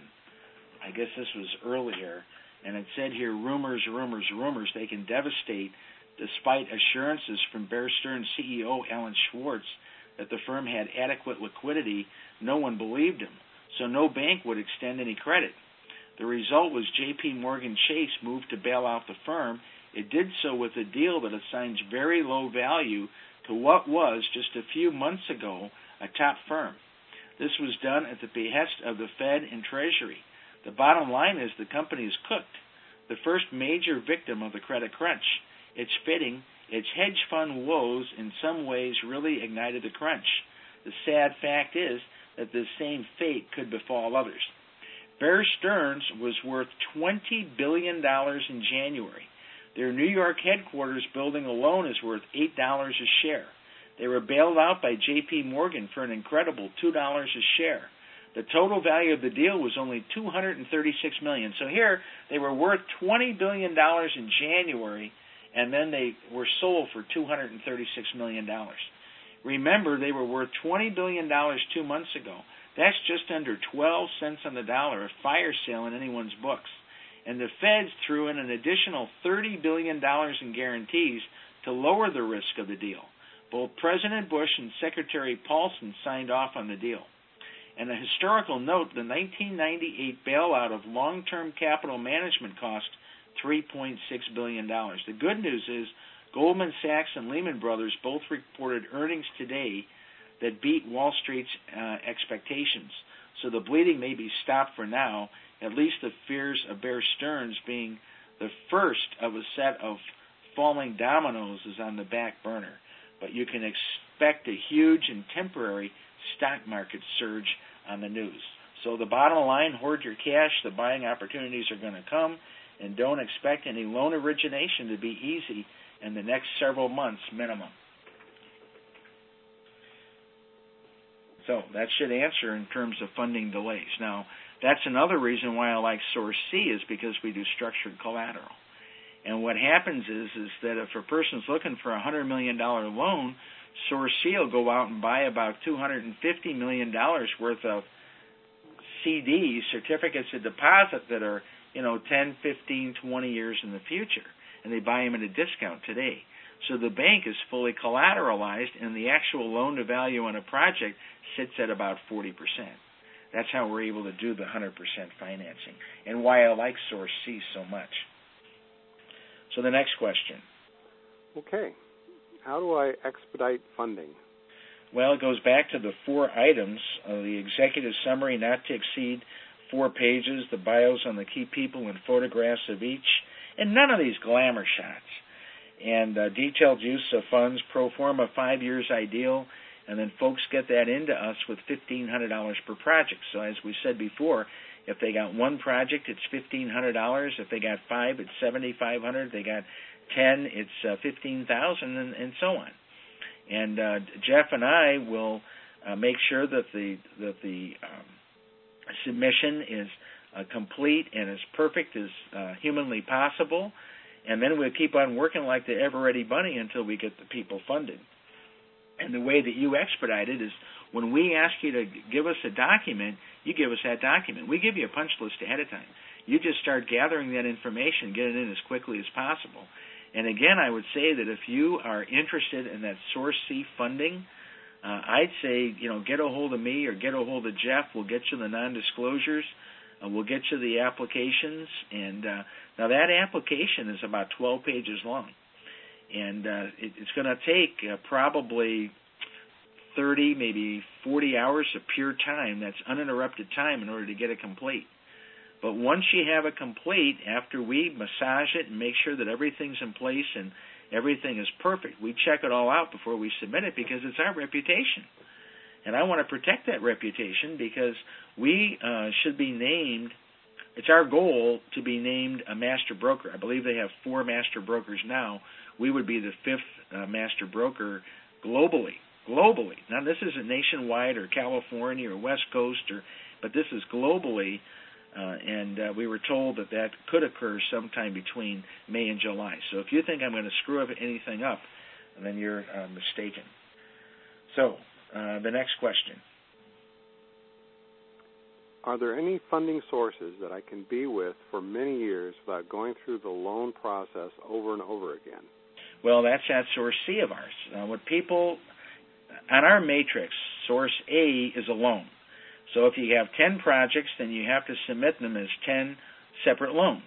I guess this was earlier, and it said here, rumors, rumors, rumors, they can devastate despite assurances from Bear Stearns C E O Alan Schwartz that the firm had adequate liquidity. No one believed him, so no bank would extend any credit. The result was J P Morgan Chase moved to bail out the firm. It did so with a deal that assigns very low value to what was, just a few months ago, a top firm. This was done at the behest of the Fed and Treasury. The bottom line is the company is cooked, the first major victim of the credit crunch. It's fitting. Its hedge fund woes in some ways really ignited the crunch. The sad fact is that the same fate could befall others. Bear Stearns was worth twenty billion dollars in January. Their New York headquarters building alone is worth eight dollars a share. They were bailed out by J P Morgan for an incredible two dollars a share. The total value of the deal was only two hundred thirty-six million dollars. So here, they were worth twenty billion dollars in January, and then they were sold for two hundred thirty-six million dollars. Remember, they were worth twenty billion dollars two months ago. That's just under twelve cents on the dollar, a fire sale in anyone's books. And the Feds threw in an additional thirty billion dollars in guarantees to lower the risk of the deal. Both President Bush and Secretary Paulson signed off on the deal. And a historical note, the nineteen ninety-eight bailout of long-term capital management cost three point six billion dollars. The good news is Goldman Sachs and Lehman Brothers both reported earnings today that beat Wall Street's uh, expectations. So the bleeding may be stopped for now. At least the fears of Bear Stearns being the first of a set of falling dominoes is on the back burner. But you can expect a huge and temporary stock market surge on the news. So the bottom line, hoard your cash. The buying opportunities are going to come, and don't expect any loan origination to be easy in the next several months minimum. So that should answer in terms of funding delays. Now, that's another reason why I like Source C, is because we do structured collateral. And what happens is is that if a person's looking for a one hundred million dollars loan, Source C will go out and buy about two hundred fifty million dollars worth of C Ds, certificates of deposit, that are, you know, ten, fifteen, twenty years in the future. And they buy them at a discount today. So the bank is fully collateralized, and the actual loan-to-value on a project sits at about forty percent. That's how we're able to do the one hundred percent financing, and why I like Source C so much. So the next question. Okay. How do I expedite funding? Well, it goes back to the four items of the executive summary, not to exceed four pages, the bios on the key people and photographs of each, and none of these glamour shots. And uh, detailed use of funds, pro forma five years ideal, and then folks get that into us with fifteen hundred dollars per project. So as we said before, If they got one project, it's fifteen hundred dollars. If they got five, it's seventy-five hundred dollars. If they got ten, it's uh, fifteen thousand dollars, and, and so on. And uh, Jeff and I will uh, make sure that the that the um, submission is uh, complete and as perfect as uh, humanly possible. And then we'll keep on working like the ever-ready bunny until we get the people funded. And the way that you expedite it is when we ask you to give us a document, you give us that document. We give you a punch list ahead of time. You just start gathering that information, get it in as quickly as possible. And again, I would say that if you are interested in that Source C funding, uh, I'd say, you know, get a hold of me or get a hold of Jeff. We'll get you the non-disclosures. Uh, we'll get you the applications. And uh, now that application is about twelve pages long. And uh, it, it's going to take uh, probably thirty, maybe forty hours of pure time. That's uninterrupted time in order to get it complete. But once you have it complete, after we massage it and make sure that everything's in place and everything is perfect, we check it all out before we submit it because it's our reputation. And I want to protect that reputation because we uh, should be named, it's our goal to be named a master broker. I believe they have four master brokers now. We would be the fifth uh, master broker globally. Globally. Now, this isn't nationwide or California or West Coast, or, but this is globally. Uh, and uh, we were told that that could occur sometime between May and July. So if you think I'm going to screw up anything up, then you're uh, mistaken. So uh, the next question. Are there any funding sources that I can be with for many years without going through the loan process over and over again? Well, that's that Source C of ours. Uh, what people, on our matrix, Source A is a loan. So if you have ten projects, then you have to submit them as ten separate loans.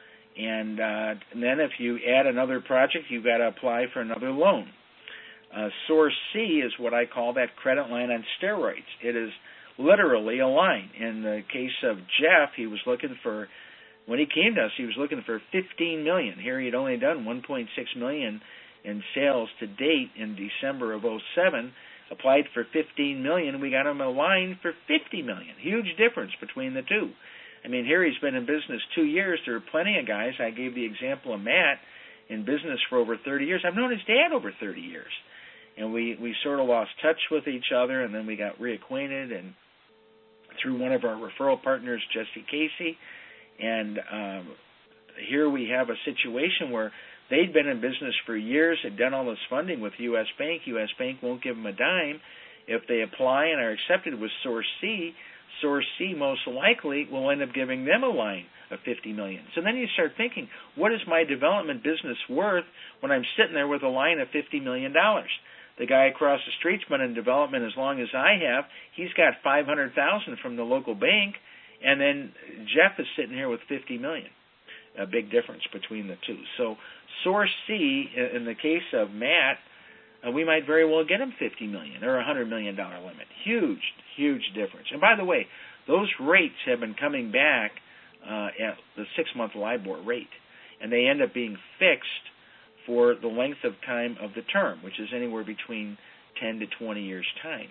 And, uh, and then if you add another project, you've got to apply for another loan. Uh, Source C is what I call that credit line on steroids. It is literally a line. In the case of Jeff, he was looking for, when he came to us, he was looking for fifteen million dollars. Here he had only done one point six million dollars in sales to date in December of oh seven. Applied for fifteen million dollars. We got him a line for fifty million dollars. Huge difference between the two. I mean, here he's been in business two years. There are plenty of guys. I gave the example of Matt in business for over thirty years. I've known his dad over thirty years. And we, we sort of lost touch with each other, and then we got reacquainted and through one of our referral partners, Jesse Casey. And um, here we have a situation where they'd been in business for years, had done all this funding with U S Bank. U S Bank won't give them a dime. If they apply and are accepted with Source C, Source C most likely will end up giving them a line of fifty million dollars. So then you start thinking, what is my development business worth when I'm sitting there with a line of fifty million dollars? The guy across the street's been in development as long as I have. He's got five hundred thousand dollars from the local bank, and then Jeff is sitting here with fifty million dollars. A big difference between the two. So Source C, in the case of Matt, uh, we might very well get him fifty million dollars or a one hundred million dollars limit. Huge, huge difference. And by the way, those rates have been coming back uh, at the six-month LIBOR rate, and they end up being fixed for the length of time of the term, which is anywhere between ten to twenty years' time.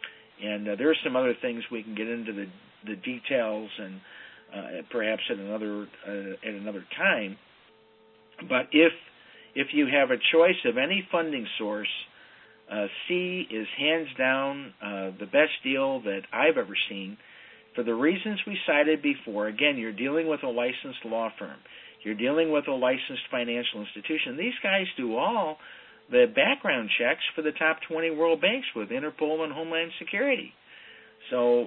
And uh, there are some other things we can get into the, the details and uh, perhaps at another uh, at another time. But if if you have a choice of any funding source, uh, C is hands down uh, the best deal that I've ever seen for the reasons we cited before. Again, you're dealing with a licensed law firm. You're dealing with a licensed financial institution. These guys do all the background checks for the top twenty world banks with Interpol and Homeland Security. So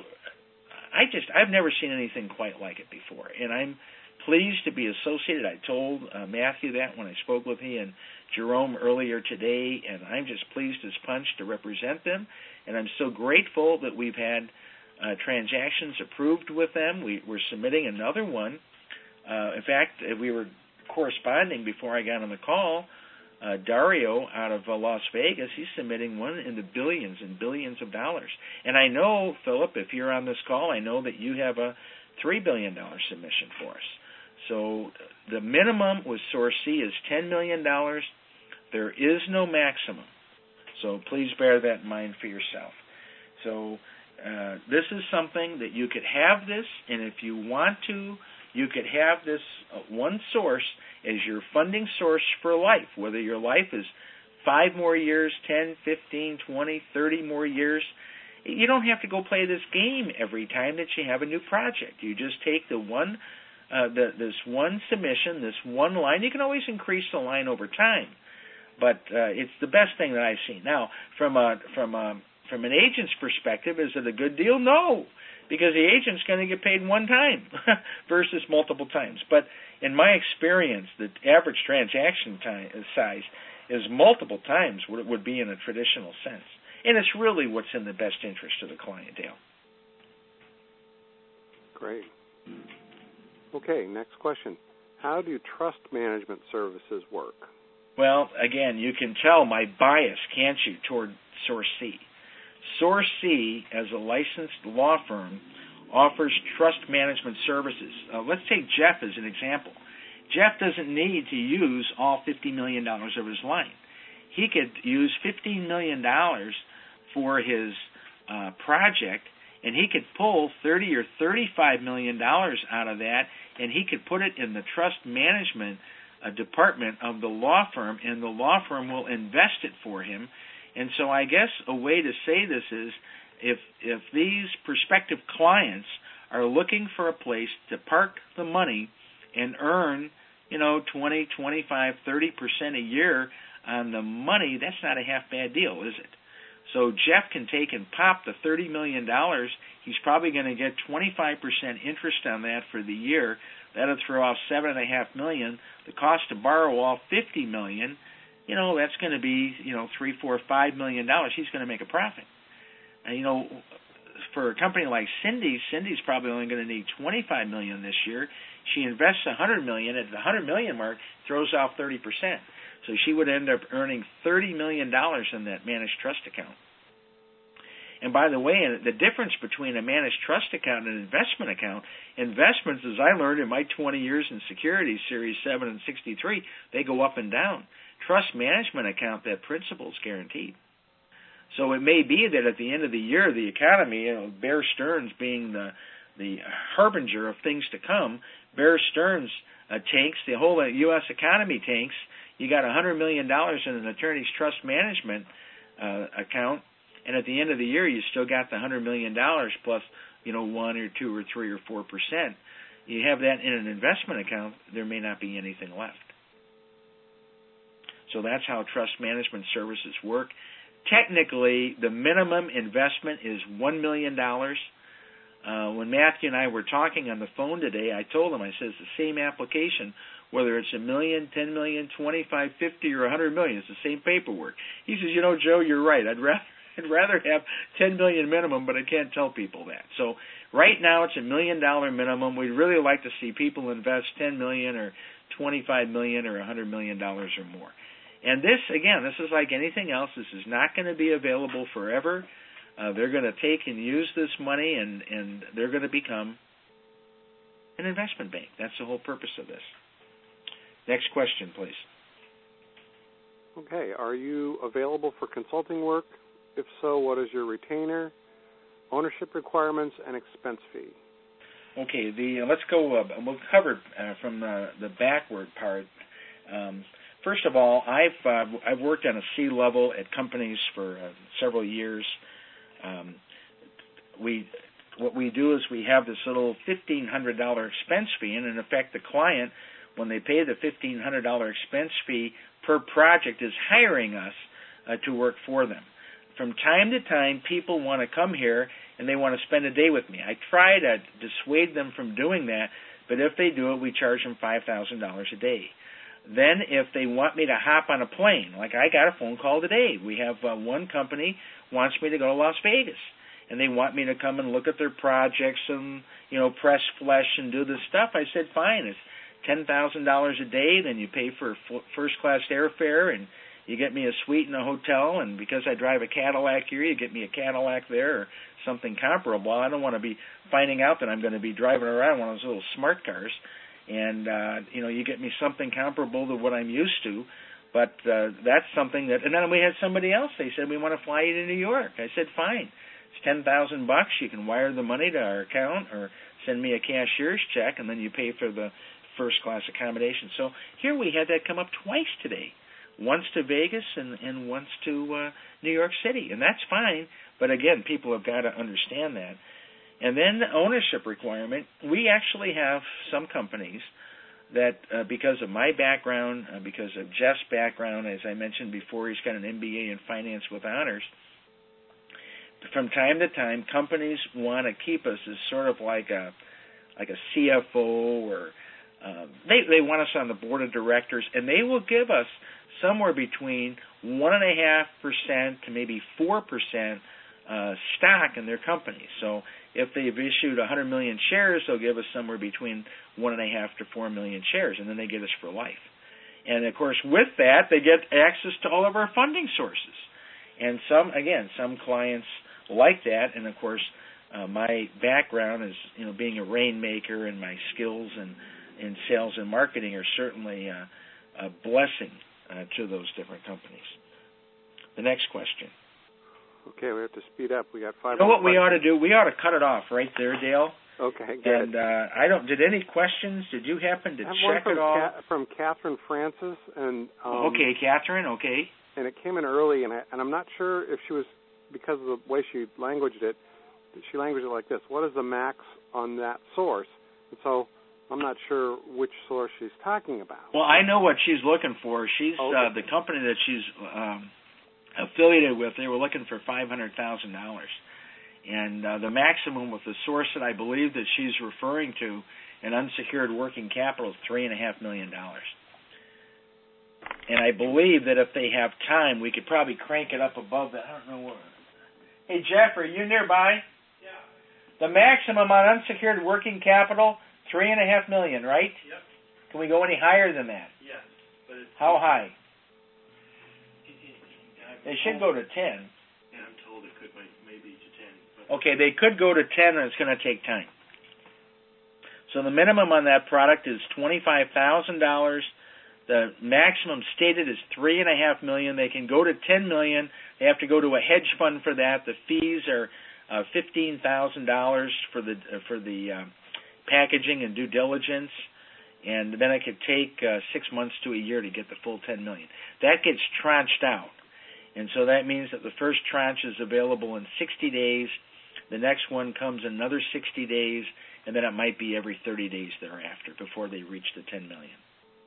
I just, I've never seen anything quite like it before. And I'm pleased to be associated. I told uh, Matthew that when I spoke with he and Jerome earlier today, and I'm just pleased as punch to represent them. And I'm so grateful that we've had uh, transactions approved with them. We, we're submitting another one. Uh, in fact, we were corresponding before I got on the call. Uh, Dario out of uh, Las Vegas, he's submitting one in the billions and billions of dollars. And I know, Philip, if you're on this call, I know that you have a three billion dollars submission for us. So the minimum with Source C is ten million dollars. There is no maximum. So please bear that in mind for yourself. So uh, this is something that you could have this, and if you want to, you could have this uh, one source as your funding source for life, whether your life is five more years, ten, fifteen, twenty, thirty more years. You don't have to go play this game every time that you have a new project. You just take the one, uh, the, this one submission, this one line. You can always increase the line over time, but uh, it's the best thing that I've seen. Now, from a from a from an agent's perspective, is it a good deal? No, because the agent's going to get paid one time versus multiple times. But in my experience, the average transaction time, size is multiple times what it would be in a traditional sense. And it's really what's in the best interest of the clientele. Great. Okay, next question. How do trust management services work? Well, again, you can tell my bias, can't you, toward Source C. Source C, as a licensed law firm, offers trust management services. Uh, let's take Jeff as an example. Jeff doesn't need to use all fifty million dollars of his line. He could use fifteen million dollars for his uh, project, and he could pull thirty or thirty-five million dollars out of that, and he could put it in the trust management uh, department of the law firm, and the law firm will invest it for him. And so I guess a way to say this is, if if these prospective clients are looking for a place to park the money and earn, you know, twenty, twenty-five, thirty percent a year on the money, that's not a half bad deal, is it? So Jeff can take and pop the thirty million dollars. He's probably going to get twenty-five percent interest on that for the year. That'll throw off seven point five million dollars. The cost to borrow all fifty million dollars, you know, that's going to be, you know, three, four, five million dollars. He's going to make a profit. And, you know, for a company like Cindy, Cindy's probably only going to need twenty-five million dollars this year. She invests one hundred million dollars. At the one hundred million dollars mark, throws off thirty percent. So she would end up earning thirty million dollars in that managed trust account. And by the way, the difference between a managed trust account and an investment account, investments, as I learned in my twenty years in securities, Series seven and sixty-three, they go up and down. Trust management account, that principal is guaranteed. So it may be that at the end of the year, the economy, you know, Bear Stearns being the the harbinger of things to come, Bear Stearns uh, tanks, the whole U S economy tanks. You got one hundred million dollars in an attorney's trust management uh, account, and at the end of the year, you still got the one hundred million dollars plus, you know, one or two or three or four percent. You have that in an investment account, there may not be anything left. So that's how trust management services work. Technically, the minimum investment is one million dollars. Uh, when Matthew and I were talking on the phone today, I told him, I said, it's the same application, whether it's a million, ten million, twenty-five, fifty, or a hundred million. It's the same paperwork. He says, you know, Joe, you're right. I'd rather I'd rather have ten million minimum, but I can't tell people that. So right now it's a million dollar minimum. We'd really like to see people invest ten million or twenty-five million or a hundred million dollars or more. And this, again, this is like anything else. This is not going to be available forever. Uh, they're going to take and use this money, and, and they're going to become an investment bank. That's the whole purpose of this. Next question, please. Okay. Are you available for consulting work? If so, what is your retainer, ownership requirements, and expense fee? Okay. The uh, let's go. Uh, we'll cover uh, from the, the backward part. Um, first of all, I've uh, I've worked on a C level at companies for uh, several years. Um, we what we do is we have this little fifteen hundred dollars expense fee, and in effect, the client, when they pay the fifteen hundred dollars expense fee per project, is hiring us uh, to work for them. From time to time, people want to come here and they want to spend a day with me. I try to dissuade them from doing that, but if they do it, we charge them five thousand dollars a day. Then if they want me to hop on a plane, like I got a phone call today. We have uh, one company wants me to go to Las Vegas, and they want me to come and look at their projects and, you know, press flesh and do this stuff. I said, fine, it's ten thousand dollars a day, then you pay for f- first-class airfare, and you get me a suite in a hotel, and because I drive a Cadillac here, you get me a Cadillac there or something comparable. I don't want to be finding out that I'm going to be driving around one of those little smart cars. And, uh, you know, you get me something comparable to what I'm used to. But uh, that's something that, and then we had somebody else. They said, we want to fly you to New York. I said, fine. it's ten thousand bucks. You can wire the money to our account or send me a cashier's check, and then you pay for the first-class accommodation. So here we had that come up twice today, once to Vegas and, and once to uh, New York City, and that's fine. But again, people have got to understand that. And then the ownership requirement. We actually have some companies that, uh, because of my background, uh, because of Jeff's background, as I mentioned before, he's got an M B A in finance with honors. From time to time, companies want to keep us as sort of like a like a C F O, or uh, they they want us on the board of directors, and they will give us somewhere between one and a half percent to maybe four percent uh, stock in their company. So if they've issued one hundred million shares, they'll give us somewhere between one and a half to four million shares, and then they get us for life. And of course, with that, they get access to all of our funding sources. And some, again, some clients like that, and of course, uh, my background is, you know, being a rainmaker, and my skills in, in sales and marketing are certainly uh, a blessing uh, to those different companies. The next question. Okay, we have to speed up. We got five. You know what questions. we ought to do? We ought to cut it off right there, Dale. Okay, good. And uh, I don't. Did any questions? Did you happen to I have check one from it all? Ca- from Catherine Francis, and um, okay, Catherine. Okay. And it came in early, and I, and I'm not sure if she was, because of the way she languaged it, she languaged it like this: what is the max on that source? And so I'm not sure which source she's talking about. Well, I know what she's looking for. She's okay. uh, the company that she's um, affiliated with. They were looking for five hundred thousand dollars, and uh, the maximum with the source that I believe that she's referring to, an unsecured working capital, is three and a half million dollars. And I believe that if they have time, we could probably crank it up above that. I don't know what. Hey, Jeff, are you nearby? Yeah. The maximum on unsecured working capital, three and a half million, right? Yep. Can we go any higher than that? Yes. But it's, How high? I'm They should go to ten. Yeah, I'm told it could maybe to ten. But Okay, they could go to ten, and it's going to take time. So the minimum on that product is twenty-five thousand dollars. The maximum stated is three and a half million. They can go to ten million. They have to go to a hedge fund for that. The fees are uh, fifteen thousand dollars for the uh, for the uh, packaging and due diligence, and then it could take uh, six months to a year to get the full ten million. That gets tranched out, and so that means that the first tranche is available in sixty days. The next one comes in another sixty days, and then it might be every thirty days thereafter before they reach the ten million.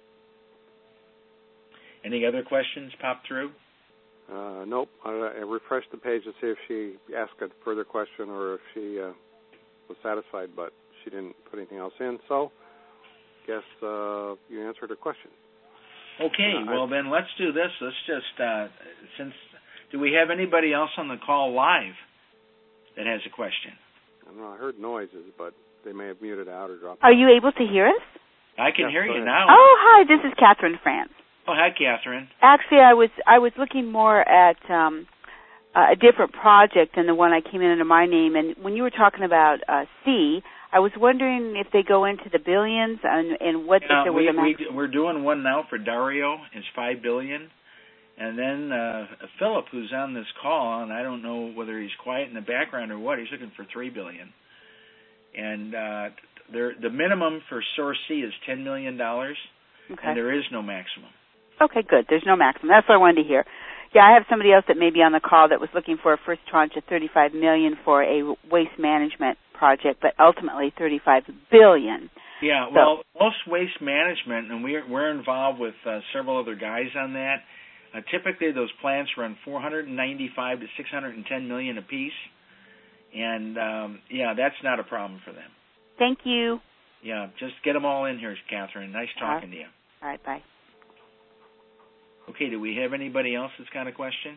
Any other questions pop through? Uh, nope. I, I refreshed the page to see if she asked a further question or if she uh, was satisfied, but she didn't put anything else in. So, guess uh, you answered her question. Okay. Uh, well, I, then let's do this. Let's just uh, since do we have anybody else on the call live that has a question? I don't know. I heard noises, but they may have muted out or dropped. Are you able to hear us? I can Yeah, hear go you ahead. now. Oh, hi. This is Catherine France. Oh, hi, Catherine. Actually, I was I was looking more at um, a different project than the one I came in under my name. And when you were talking about uh, C, I was wondering if they go into the billions and, and what Yeah, if there was we, a max. we, we're doing one now for Dario. It's five billion, and then uh, Philip, who's on this call, and I don't know whether he's quiet in the background or what. He's looking for three billion, and uh, there, the minimum for Source C is ten million dollars, Okay. and there is no maximum. Okay, good. There's no maximum. That's what I wanted to hear. Yeah, I have somebody else that may be on the call that was looking for a first tranche of thirty-five million dollars for a waste management project, but ultimately thirty-five billion dollars. Yeah, So, well, most waste management, and we're we're involved with uh, several other guys on that. Uh, typically, those plants run four hundred ninety-five to six hundred ten million apiece, and um, yeah, that's not a problem for them. thank you. Yeah, just get them all in here, Catherine. Nice talking Uh, to you. All right, bye. Okay, do we have anybody else that's got a question?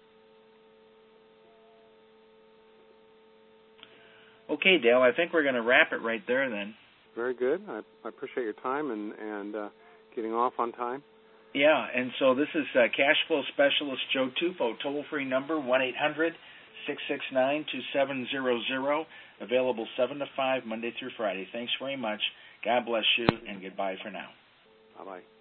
Okay, Dale, I think we're going to wrap it right there then. Very good. I, I appreciate your time and, and uh, getting off on time. Yeah, and so this is uh, Cash Flow Specialist Joe Tufo, toll-free number one eight hundred six six nine two seven zero zero, available seven to five Monday through Friday. Thanks very much. God bless you, and goodbye for now. Bye-bye.